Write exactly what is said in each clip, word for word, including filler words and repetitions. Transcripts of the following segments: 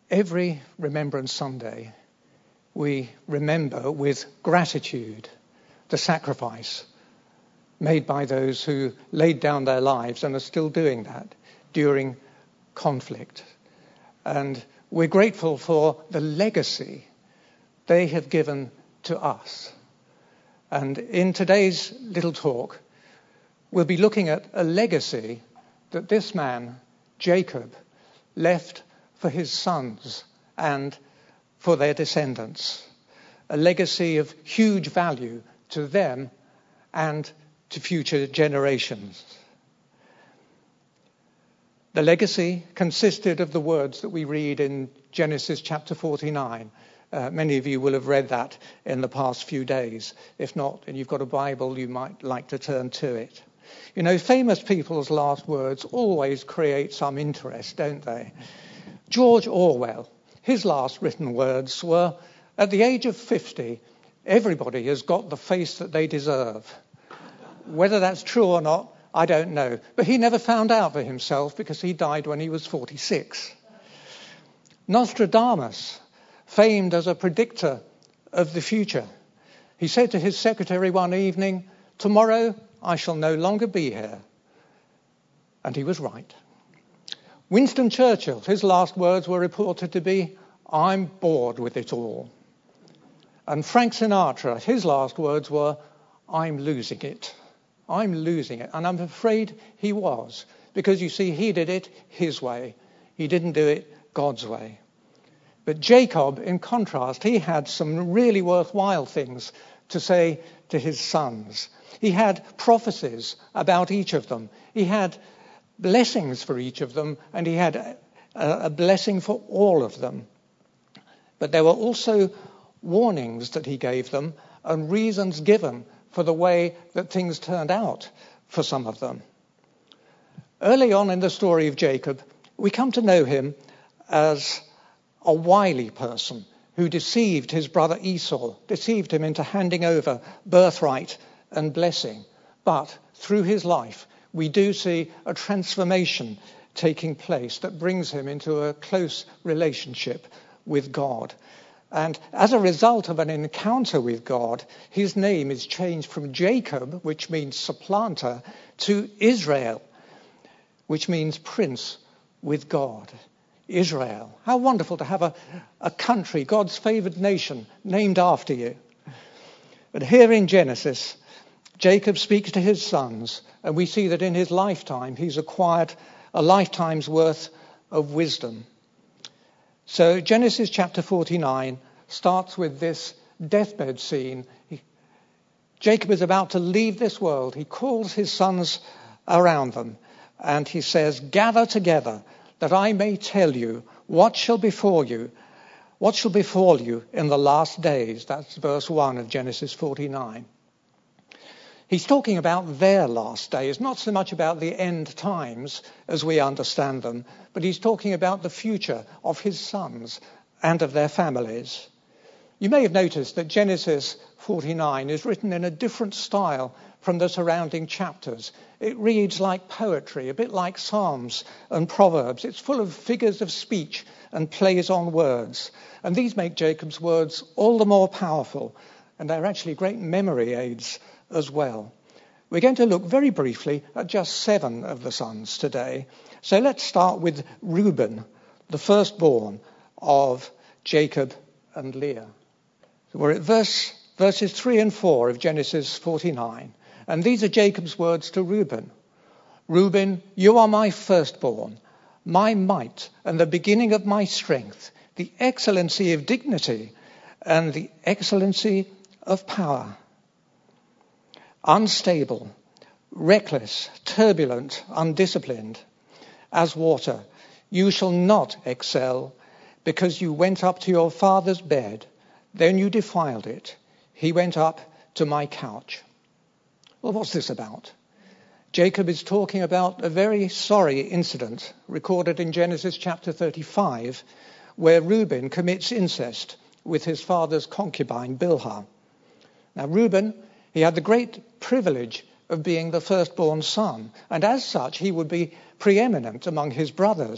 Every Remembrance Sunday, we remember with gratitude the sacrifice made by those who laid down their lives and are still doing that during conflict. And we're grateful for the legacy they have given to us. And in today's little talk, we'll be looking at a legacy that this man, Jacob, left for his sons and for their descendants. A legacy of huge value to them and to future generations. The legacy consisted of the words that we read in Genesis chapter forty-nine. Uh, many of you will have read that in the past few days. If not, and you've got a Bible, you might like to turn to it. You know, famous people's last words always create some interest, don't they? George Orwell, his last written words were, at the age of fifty, everybody has got the face that they deserve. Whether that's true or not, I don't know. But he never found out for himself because he died when he was forty-six. Nostradamus, famed as a predictor of the future, he said to his secretary one evening, "Tomorrow I shall no longer be here." And he was right. Winston Churchill, his last words were reported to be, "I'm bored with it all." And Frank Sinatra, his last words were, "I'm losing it. I'm losing it." And I'm afraid he was, because you see, he did it his way. He didn't do it God's way. But Jacob, in contrast, he had some really worthwhile things to say to his sons. He had prophecies about each of them. He had blessings for each of them, and he had a, a blessing for all of them. But there were also warnings that he gave them and reasons given for the way that things turned out for some of them. Early on in the story of Jacob, we come to know him as a wily person who deceived his brother Esau, deceived him into handing over birthright and blessing. But through his life, we do see a transformation taking place that brings him into a close relationship with God. And as a result of an encounter with God, his name is changed from Jacob, which means supplanter, to Israel, which means prince with God. Israel. How wonderful to have a, a country, God's favoured nation, named after you. But here in Genesis, Jacob speaks to his sons, and we see that in his lifetime he's acquired a lifetime's worth of wisdom. So Genesis chapter forty-nine starts with this deathbed scene. He, Jacob is about to leave this world. He calls his sons around them, and he says, "Gather together, that I may tell you what shall befall you, what shall befall you in the last days." That's verse one of Genesis forty-nine. He's talking about their last days, not so much about the end times as we understand them, but he's talking about the future of his sons and of their families. You may have noticed that Genesis forty-nine is written in a different style from the surrounding chapters. It reads like poetry, a bit like Psalms and Proverbs. It's full of figures of speech and plays on words. And these make Jacob's words all the more powerful, and they're actually great memory aids as well. We're going to look very briefly at just seven of the sons today. So let's start with Reuben, the firstborn of Jacob and Leah. So we're at verse, verses three and four of Genesis forty-nine. And these are Jacob's words to Reuben. "Reuben, you are my firstborn, my might and the beginning of my strength, the excellency of dignity and the excellency of power. Unstable, reckless, turbulent, undisciplined, as water, you shall not excel, because you went up to your father's bed, then you defiled it. He went up to my couch." Well, what's this about? Jacob is talking about a very sorry incident recorded in Genesis chapter thirty-five, where Reuben commits incest with his father's concubine, Bilhah. Now, Reuben, he had the great privilege of being the firstborn son, and as such, he would be preeminent among his brothers.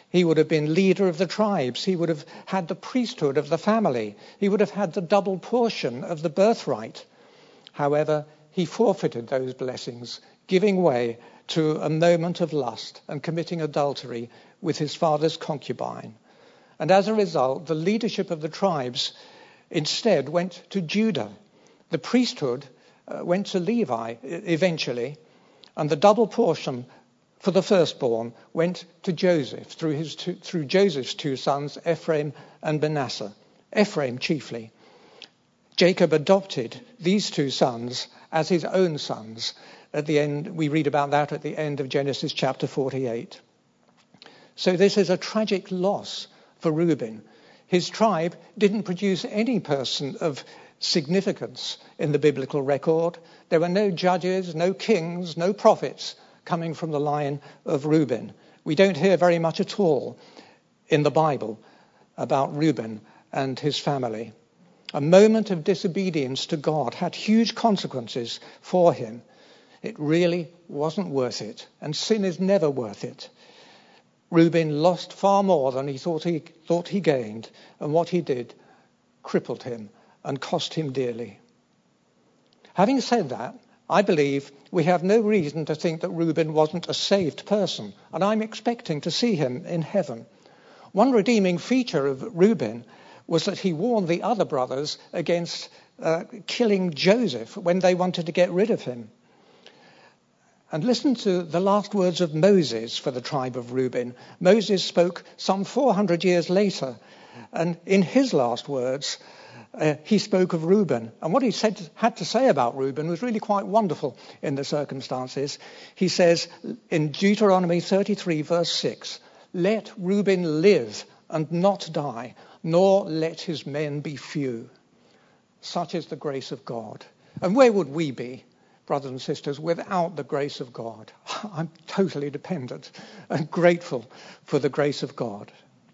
He would have been leader of the tribes. He would have had the priesthood of the family. He would have had the double portion of the birthright. However, he forfeited those blessings, giving way to a moment of lust and committing adultery with his father's concubine. And as a result, the leadership of the tribes instead went to Judah. The priesthood uh, went to Levi eventually, and the double portion for the firstborn went to Joseph through his two, through Joseph's two sons, Ephraim and Manasseh. Ephraim chiefly. Jacob adopted these two sons as his own sons. At the end, we read about that at the end of Genesis chapter forty-eight. So this is a tragic loss for Reuben. His tribe didn't produce any person of significance in the biblical record. There were no judges, no kings, no prophets coming from the line of Reuben. We don't hear very much at all in the Bible about Reuben and his family. A moment of disobedience to God had huge consequences for him. It really wasn't worth it, and sin is never worth it. Reuben lost far more than he thought he thought he gained, and what he did crippled him and cost him dearly. Having said that, I believe we have no reason to think that Reuben wasn't a saved person, and I'm expecting to see him in heaven. One redeeming feature of Reuben was that he warned the other brothers against uh, killing Joseph when they wanted to get rid of him. And listen to the last words of Moses for the tribe of Reuben. Moses spoke some four hundred years later, and in his last words, uh, he spoke of Reuben. And what he said had to say about Reuben was really quite wonderful in the circumstances. He says in Deuteronomy thirty-three, verse six, "Let Reuben live and not die, nor let his men be few." Such is the grace of God. And where would we be, brothers and sisters, without the grace of God? I'm totally dependent and grateful for the grace of God.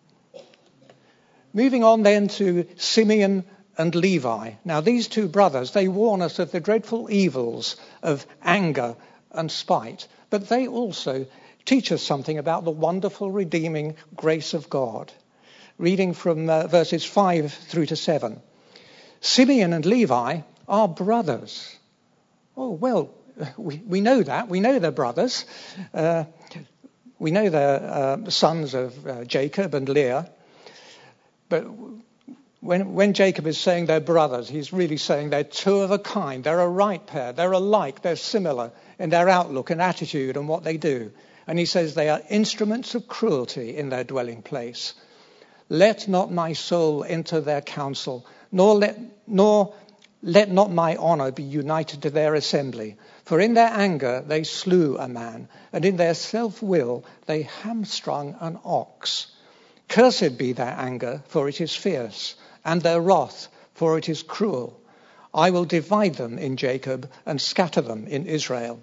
Moving on then to Simeon and Levi. Now these two brothers, they warn us of the dreadful evils of anger and spite, but they also teach us something about the wonderful redeeming grace of God. Reading from uh, verses five through to seven. Simeon and Levi are brothers. Oh, well, we, we know that. We know they're brothers. Uh, we know they're uh, sons of uh, Jacob and Leah. But when, when Jacob is saying they're brothers, he's really saying they're two of a kind. They're a right pair. They're alike. They're similar in their outlook and attitude and what they do. And he says they are instruments of cruelty in their dwelling place. Let not my soul enter their counsel, nor let nor let not my honour be united to their assembly. For in their anger they slew a man, and in their self-will they hamstrung an ox. Cursed be their anger, for it is fierce, and their wrath, for it is cruel. I will divide them in Jacob and scatter them in Israel.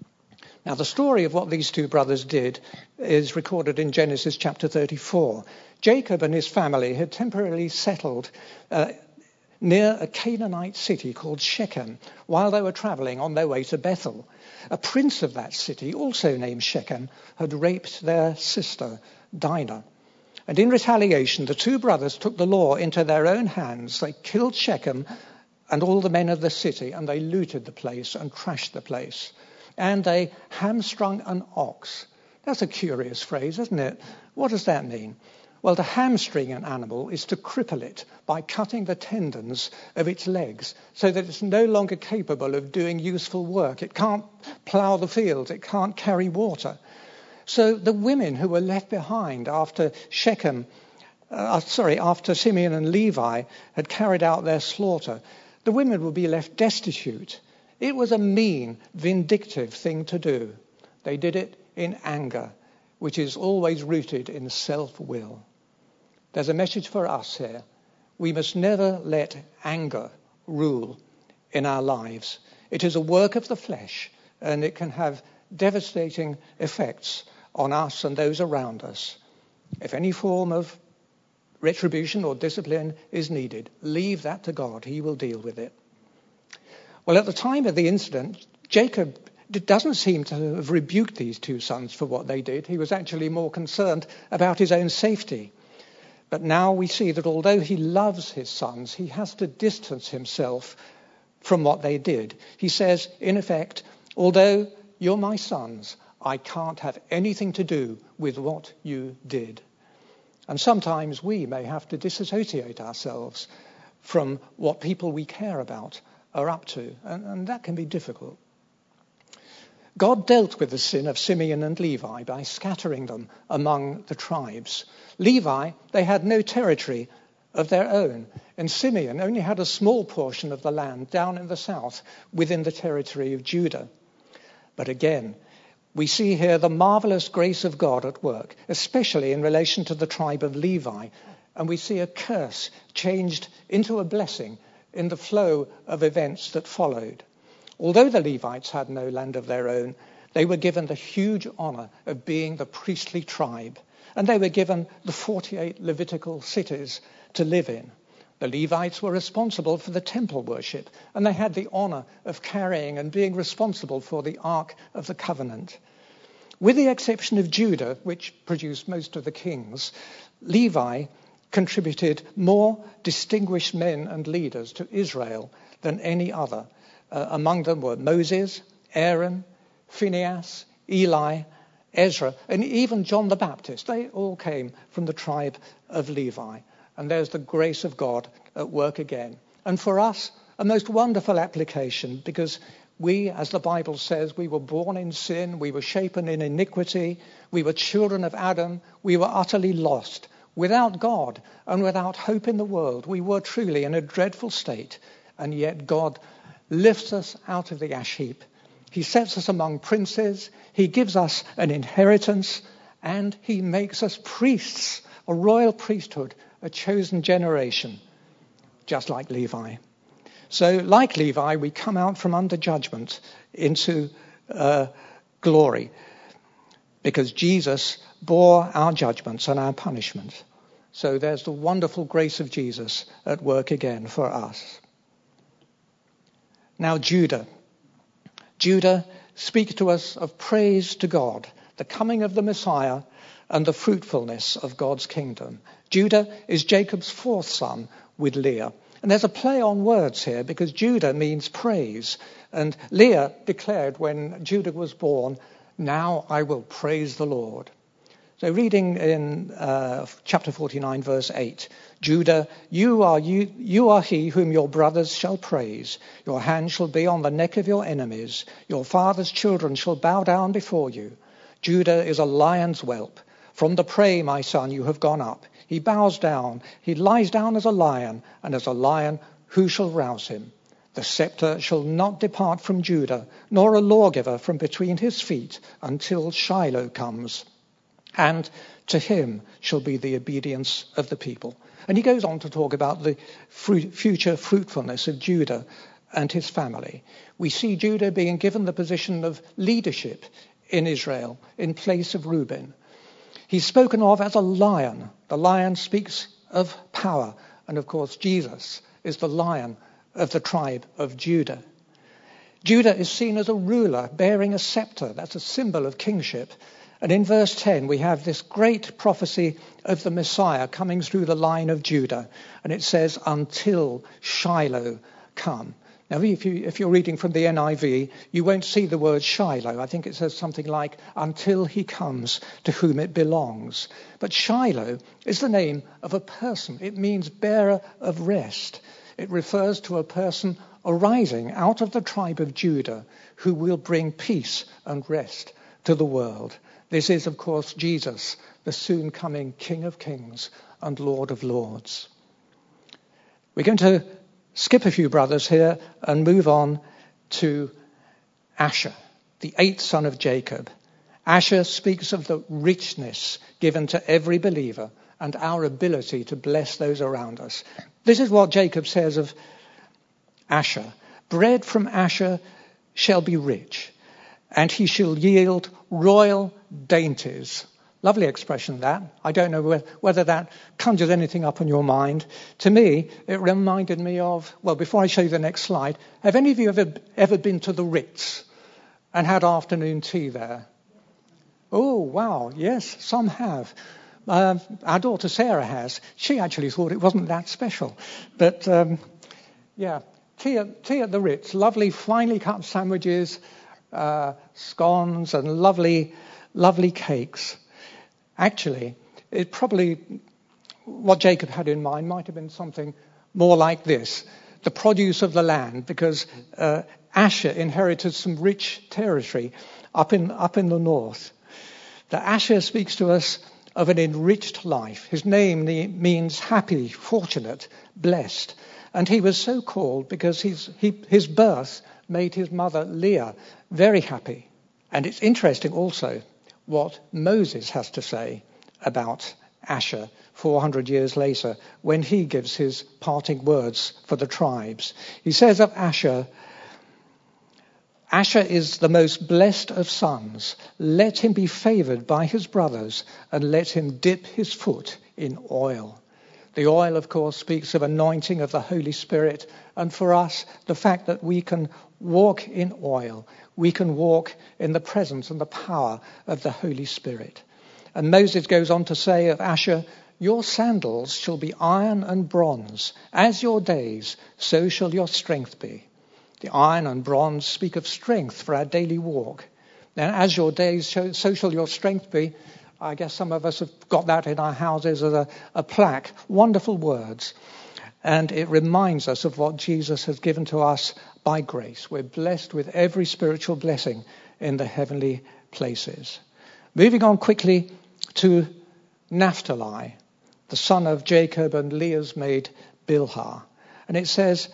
Now the story of what these two brothers did is recorded in Genesis chapter thirty-four. Jacob and his family had temporarily settled uh, near a Canaanite city called Shechem while they were travelling on their way to Bethel. A prince of that city, also named Shechem, had raped their sister, Dinah. And in retaliation, the two brothers took the law into their own hands. They killed Shechem and all the men of the city, and they looted the place and trashed the place. And they hamstrung an ox. That's a curious phrase, isn't it? What does that mean? Well, to hamstring an animal is to cripple it by cutting the tendons of its legs so that it's no longer capable of doing useful work. It can't plough the fields. It can't carry water. So the women who were left behind after Shechem, uh, sorry, after Simeon and Levi had carried out their slaughter, the women would be left destitute. It was a mean, vindictive thing to do. They did it in anger, which is always rooted in self-will. There's a message for us here. We must never let anger rule in our lives. It is a work of the flesh, and it can have devastating effects on us and those around us. If any form of retribution or discipline is needed, leave that to God. He will deal with it. Well, at the time of the incident, Jacob doesn't seem to have rebuked these two sons for what they did. He was actually more concerned about his own safety. But now we see that although he loves his sons, he has to distance himself from what they did. He says, in effect, although you're my sons, I can't have anything to do with what you did. And sometimes we may have to disassociate ourselves from what people we care about are up to, and, and that can be difficult. God dealt with the sin of Simeon and Levi by scattering them among the tribes. Levi, they had no territory of their own, and Simeon only had a small portion of the land down in the south within the territory of Judah. But again, we see here the marvelous grace of God at work, especially in relation to the tribe of Levi, and we see a curse changed into a blessing in the flow of events that followed. Although the Levites had no land of their own, they were given the huge honor of being the priestly tribe, and they were given the forty-eight Levitical cities to live in. The Levites were responsible for the temple worship, and they had the honor of carrying and being responsible for the Ark of the Covenant. With the exception of Judah, which produced most of the kings, Levi contributed more distinguished men and leaders to Israel than any other. Uh, among them were Moses, Aaron, Phinehas, Eli, Ezra, and even John the Baptist. They all came from the tribe of Levi. And there's the grace of God at work again. And for us, a most wonderful application, because we, as the Bible says, we were born in sin, we were shapen in iniquity, we were children of Adam, we were utterly lost. Without God and without hope in the world, we were truly in a dreadful state. And yet God lifts us out of the ash heap. He sets us among princes. He gives us an inheritance, and he makes us priests, a royal priesthood, a chosen generation, just like Levi. So, like Levi, we come out from under judgment into uh, glory, because Jesus bore our judgments and our punishment. So there's the wonderful grace of Jesus at work again for us. Now Judah. Judah speaks to us of praise to God, the coming of the Messiah, and the fruitfulness of God's kingdom. Judah is Jacob's fourth son with Leah. And there's a play on words here, because Judah means praise. And Leah declared when Judah was born, "Now I will praise the Lord." So reading in uh, chapter forty-nine, verse eight, Judah, you are you, you are he whom your brothers shall praise. Your hand shall be on the neck of your enemies. Your father's children shall bow down before you. Judah is a lion's whelp. From the prey, my son, you have gone up. He bows down. He lies down as a lion, and as a lion, who shall rouse him? The scepter shall not depart from Judah, nor a lawgiver from between his feet, until Shiloh comes. And to him shall be the obedience of the people. And he goes on to talk about the fruit, future fruitfulness of Judah and his family. We see Judah being given the position of leadership in Israel in place of Reuben. He's spoken of as a lion. The lion speaks of power. And of course, Jesus is the lion of the tribe of Judah. Judah is seen as a ruler bearing a scepter. That's a symbol of kingship. And in verse ten, we have this great prophecy of the Messiah coming through the line of Judah. And it says, until Shiloh come. Now, if, you, if you're reading from the N I V, you won't see the word Shiloh. I think it says something like, until he comes to whom it belongs. But Shiloh is the name of a person. It means bearer of rest. It refers to a person arising out of the tribe of Judah who will bring peace and rest to the world. This is, of course, Jesus, the soon coming King of Kings and Lord of Lords. We're going to skip a few brothers here and move on to Asher, the eighth son of Jacob. Asher speaks of the richness given to every believer and our ability to bless those around us. This is what Jacob says of Asher. Bread from Asher shall be rich, and he shall yield royal dainties. Lovely expression, that. I don't know whether that conjures anything up on your mind. To me, it reminded me of, well, before I show you the next slide, have any of you ever, ever been to the Ritz? and had afternoon tea there? Oh, wow, yes, some have. Uh, our daughter Sarah has. She actually thought it wasn't that special. But, um, yeah, tea at, tea at the Ritz, lovely finely cut sandwiches, uh, scones and lovely, lovely cakes. Actually, it probably, what Jacob had in mind might have been something more like this, the produce of the land, because uh, Asher inherited some rich territory up in up in the north. The Asher speaks to us of an enriched life. His name means happy, fortunate, blessed. And he was so called because his, he, his birth made his mother Leah very happy. And it's interesting also what Moses has to say about Asher four hundred years later when he gives his parting words for the tribes. He says of Asher, Asher is the most blessed of sons. Let him be favored by his brothers and let him dip his foot in oil. The oil, of course, speaks of anointing of the Holy Spirit. And for us, the fact that we can walk in oil, we can walk in the presence and the power of the Holy Spirit. And Moses goes on to say of Asher, your sandals shall be iron and bronze. As your days, so shall your strength be. The iron and bronze speak of strength for our daily walk. And as your days, so shall your strength be. I guess some of us have got that in our houses as a, a plaque. Wonderful words. And it reminds us of what Jesus has given to us by grace. We're blessed with every spiritual blessing in the heavenly places. Moving on quickly to Naphtali, the son of Jacob and Leah's maid Bilhah. And it says,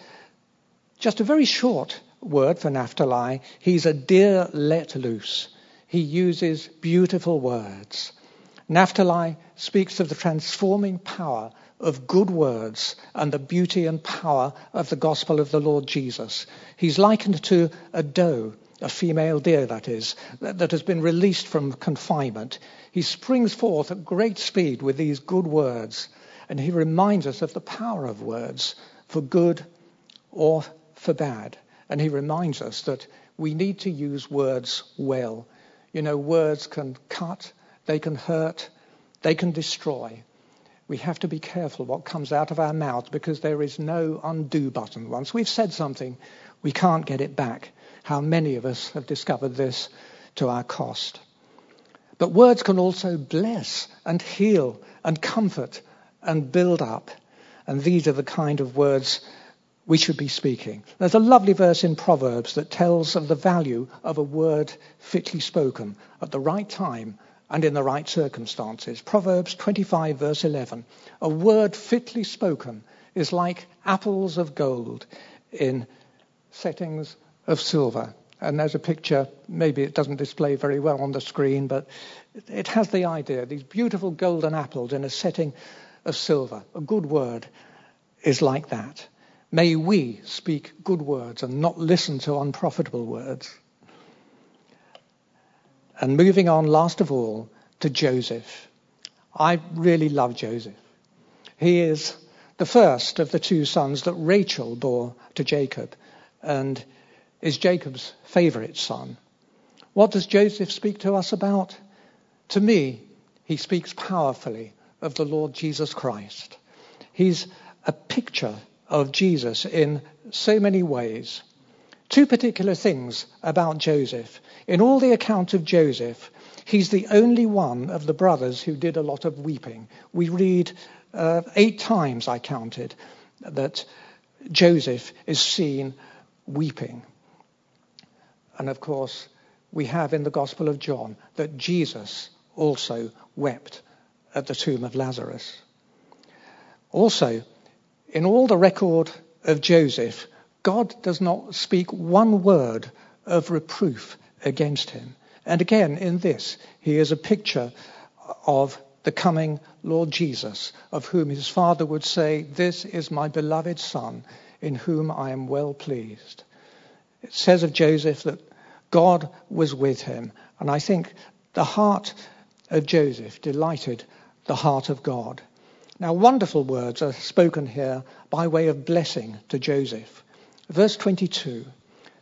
just a very short word for Naphtali, he's a deer let loose. He uses beautiful words. Naphtali speaks of the transforming power of good words and the beauty and power of the gospel of the Lord Jesus. He's likened to a doe, a female deer that is, that has been released from confinement. He springs forth at great speed with these good words, and he reminds us of the power of words for good or for bad. And he reminds us that we need to use words well. You know, words can cut, they can hurt, they can destroy. We have to be careful what comes out of our mouth because there is no undo button. Once we've said something, we can't get it back. How many of us have discovered this to our cost? But words can also bless and heal and comfort and build up. And these are the kind of words we should be speaking. There's a lovely verse in Proverbs that tells of the value of a word fitly spoken at the right time and in the right circumstances. Proverbs twenty-five, verse eleven. A word fitly spoken is like apples of gold in settings of silver. And there's a picture, maybe it doesn't display very well on the screen, but it has the idea. These beautiful golden apples in a setting of silver. A good word is like that. May we speak good words and not listen to unprofitable words. And moving on, last of all, to Joseph. I really love Joseph. He is the first of the two sons that Rachel bore to Jacob and is Jacob's favourite son. What does Joseph speak to us about? To me, he speaks powerfully of the Lord Jesus Christ. He's a picture of Jesus in so many ways. Two particular things about Joseph. In all the account of Joseph, he's the only one of the brothers who did a lot of weeping. We read uh, eight times, I counted, that Joseph is seen weeping. And of course, we have in the Gospel of John that Jesus also wept at the tomb of Lazarus. Also, in all the record of Joseph, God does not speak one word of reproof against him. And again, in this, he is a picture of the coming Lord Jesus, of whom his Father would say, "This is my beloved Son, in whom I am well pleased." It says of Joseph that God was with him. And I think the heart of Joseph delighted the heart of God. Now, wonderful words are spoken here by way of blessing to Joseph. Verse twenty-two,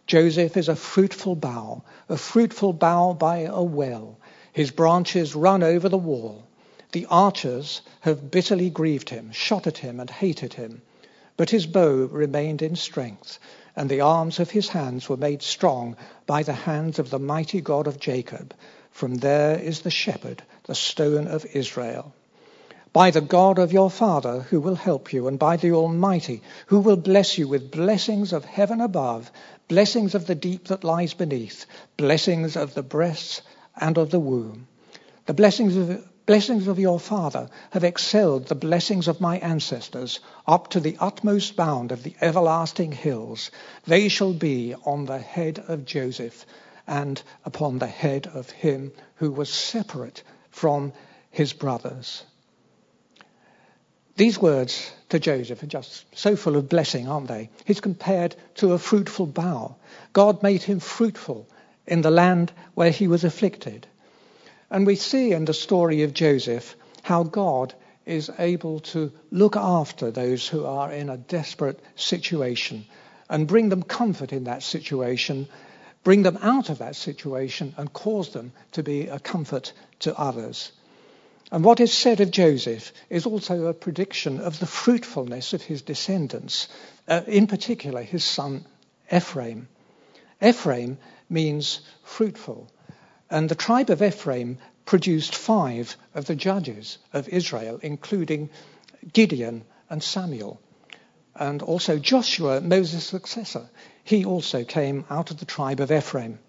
Joseph is a fruitful bough, a fruitful bough by a well. His branches run over the wall. The archers have bitterly grieved him, shot at him and hated him. But his bow remained in strength, and the arms of his hands were made strong by the hands of the mighty God of Jacob. From there is the shepherd, the stone of Israel. By the God of your father who will help you, and by the Almighty who will bless you with blessings of heaven above, blessings of the deep that lies beneath, blessings of the breasts and of the womb. The blessings of blessings of your father have excelled the blessings of my ancestors up to the utmost bound of the everlasting hills. They shall be on the head of Joseph and upon the head of him who was separate from his brothers. These words to Joseph are just so full of blessing, aren't they? He's compared to a fruitful bough. God made him fruitful in the land where he was afflicted. And we see in the story of Joseph how God is able to look after those who are in a desperate situation and bring them comfort in that situation, bring them out of that situation and cause them to be a comfort to others. And what is said of Joseph is also a prediction of the fruitfulness of his descendants, uh, in particular his son Ephraim. Ephraim means fruitful, and the tribe of Ephraim produced five of the judges of Israel, including Gideon and Samuel, and also Joshua, Moses' successor. He also came out of the tribe of Ephraim.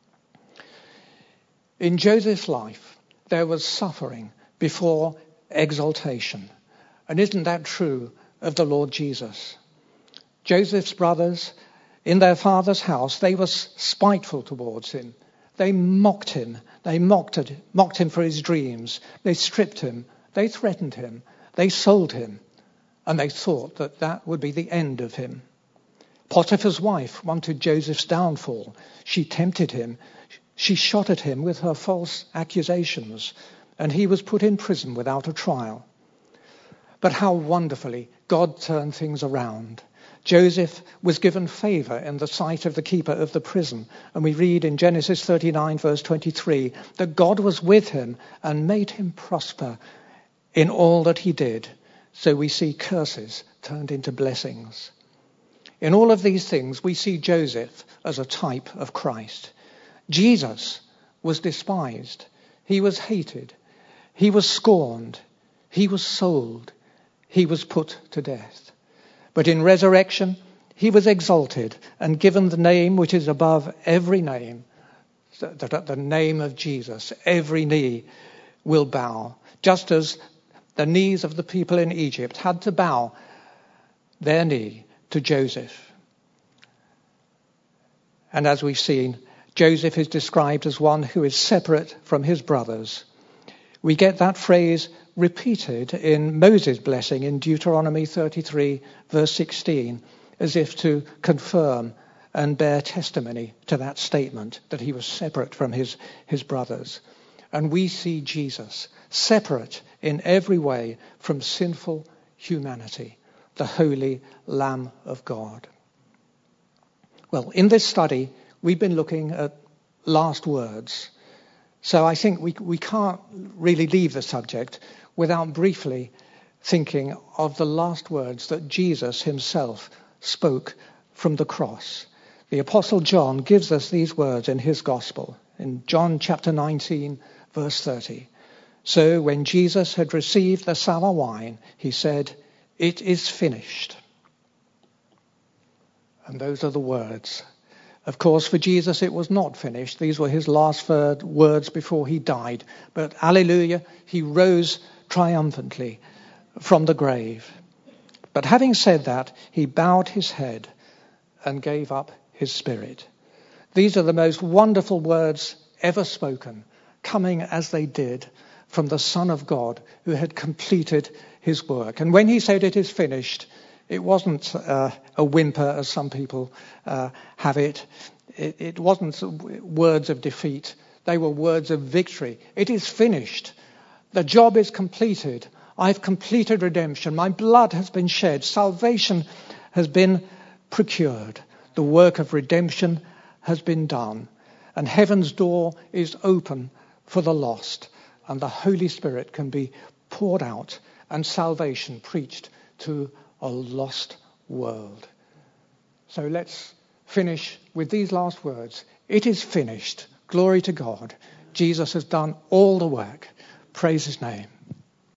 In Joseph's life, there was suffering before exaltation. And isn't that true of the Lord Jesus? Joseph's brothers, in their father's house, they were spiteful towards him. They mocked him. They mocked, at, mocked him for his dreams. They stripped him. They threatened him. They sold him. And they thought that that would be the end of him. Potiphar's wife wanted Joseph's downfall. She tempted him. She shot at him with her false accusations, and he was put in prison without a trial. But how wonderfully God turned things around. Joseph was given favor in the sight of the keeper of the prison. And we read in Genesis thirty-nine, verse twenty-three, that God was with him and made him prosper in all that he did. So we see curses turned into blessings. In all of these things, we see Joseph as a type of Christ. Jesus was despised. He was hated. He was scorned. He was sold. He was put to death. But in resurrection, he was exalted and given the name which is above every name. That at the name of Jesus, every knee will bow. Just as the knees of the people in Egypt had to bow their knee to Joseph. And as we've seen, Joseph is described as one who is separate from his brothers. We get that phrase repeated in Moses' blessing in Deuteronomy thirty-three, verse sixteen, as if to confirm and bear testimony to that statement that he was separate from his, his brothers. And we see Jesus separate in every way from sinful humanity, the holy Lamb of God. Well, in this study, we've been looking at last words. So I think we we can't really leave the subject without briefly thinking of the last words that Jesus himself spoke from the cross. The Apostle John gives us these words in his gospel, in John chapter nineteen, verse thirty. So when Jesus had received the sour wine, he said, "It is finished." And those are the words. Of course, for Jesus, it was not finished. These were his last words before he died. But alleluia, he rose triumphantly from the grave. But having said that, he bowed his head and gave up his spirit. These are the most wonderful words ever spoken, coming as they did from the Son of God who had completed his work. And when he said it is finished, it wasn't uh, a whimper, as some people uh, have it. it. It wasn't words of defeat. They were words of victory. It is finished. The job is completed. I've completed redemption. My blood has been shed. Salvation has been procured. The work of redemption has been done, and heaven's door is open for the lost, and the Holy Spirit can be poured out and salvation preached to a lost world. So let's finish with these last words. It is finished. Glory to God. Jesus has done all the work. Praise his name.